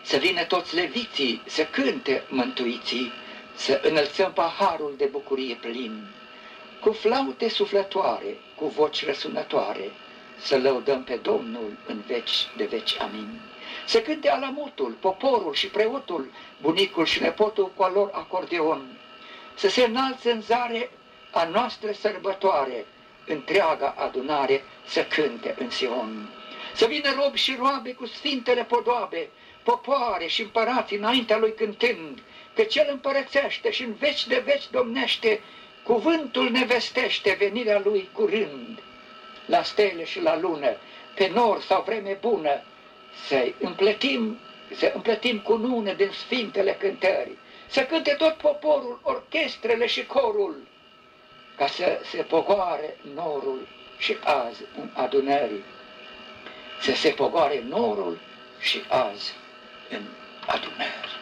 Să vină toți leviții, să cânte mântuiții, să înălțăm paharul de bucurie plin, cu flaute suflătoare, cu voci răsunătoare, să lăudăm pe Domnul în veci de veci. Amin. Să cânte alamutul, poporul și preotul, bunicul și nepotul cu al lor acordeon, să se înalțe în zare a noastră sărbătoare, întreaga adunare să cânte în Sion. Să vină robi și roabe cu sfintele podoabe, popoare și împărați înaintea lui cântând, că cel împărățește și în veci de veci domnește, cuvântul ne vestește venirea lui curând. La stele și la lună, pe nor sau vreme bună, să împletim cu nune din sfintele cântări, să cânte tot poporul, orchestrele și corul, ca să se pogoare norul și azi în adunări, să se pogoare norul și azi în